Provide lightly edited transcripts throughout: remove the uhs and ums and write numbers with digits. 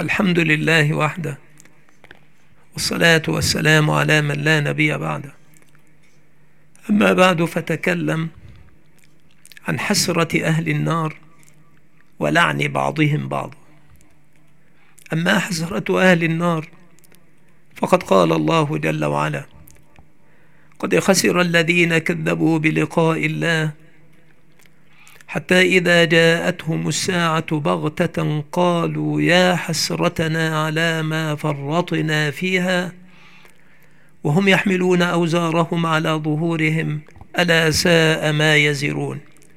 الحمد لله وحده، والصلاة والسلام على من لا نبي بعده. أما بعد، فتكلم عن حسرة أهل النار ولعن بعضهم بعضا. أما حسرة أهل النار فقد قال الله جل وعلا: قد خسر الذين كذبوا بلقاء الله حتى إذا جاءتهم الساعة بغتة قالوا يا حسرتنا على ما فرطنا فيها وهم يحملون أوزارهم على ظهورهم ألا ساء ما يزرون.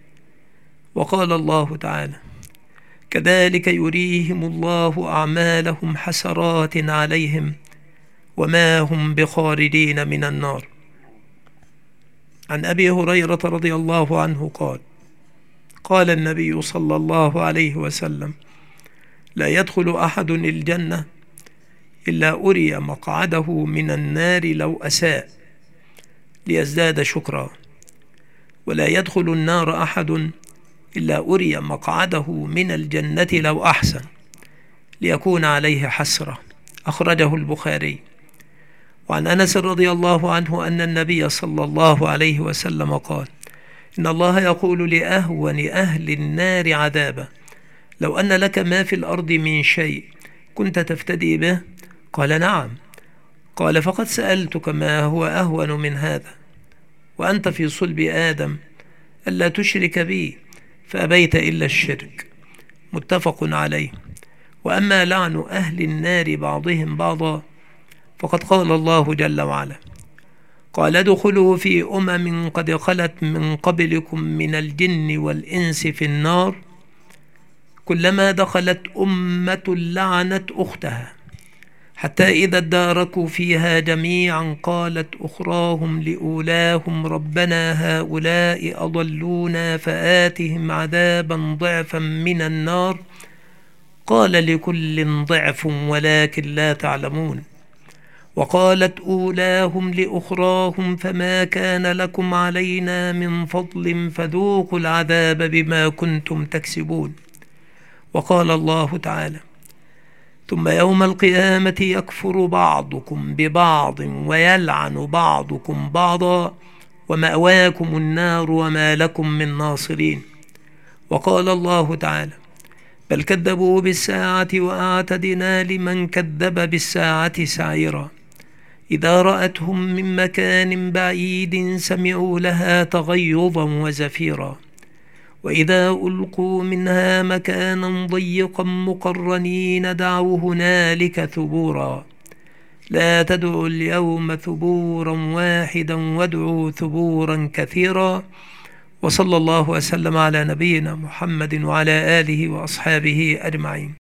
وقال الله تعالى: كذلك يريهم الله أعمالهم حسرات عليهم وما هم بخارجين من النار. عن أبي هريرة رضي الله عنه قال: قال النبي صلى الله عليه وسلم: لا يدخل أحد الجنة إلا أري مقعده من النار لو أساء ليزداد شكرا، ولا يدخل النار أحد إلا أري مقعده من الجنة لو أحسن ليكون عليه حسرة. أخرجه البخاري. وعن أنس رضي الله عنه أن النبي صلى الله عليه وسلم قال: إن الله يقول لأهون أهل النار عذابا: لو أن لك ما في الأرض من شيء كنت تفتدي به؟ قال: نعم. قال: فقد سألتك ما هو أهون من هذا، وأنت في صلب آدم ألا تشرك بي فأبيت إلا الشرك. متفق عليه. وأما لعن أهل النار بعضهم بعضا فقد قال الله جل وعلا: قال: ادخلوا في أمم قد خلت من قبلكم من الجن والإنس في النار كلما دخلت أمة لعنت أختها حتى إذا اداركوا فيها جميعا قالت أخراهم لأولاهم ربنا هؤلاء أضلونا فآتهم عذابا ضعفا من النار قال لكل ضعف ولكن لا تعلمون. وقالت أولاهم لأخراهم فما كان لكم علينا من فضل فذوقوا العذاب بما كنتم تكسبون. وقال الله تعالى: ثم يوم القيامة يكفر بعضكم ببعض ويلعن بعضكم بعضا ومأواكم النار وما لكم من ناصرين. وقال الله تعالى: بل كذبوا بالساعة وأعتدنا لمن كذب بالساعة سعيرا إذا رأتهم من مكان بعيد سمعوا لها تغيظا وزفيرا وإذا ألقوا منها مكانا ضيقا مقرنين دعوا هنالك ثبورا لا تدعوا اليوم ثبورا واحدا وادعوا ثبورا كثيرا. وصلى الله وسلم على نبينا محمد وعلى آله وأصحابه أجمعين.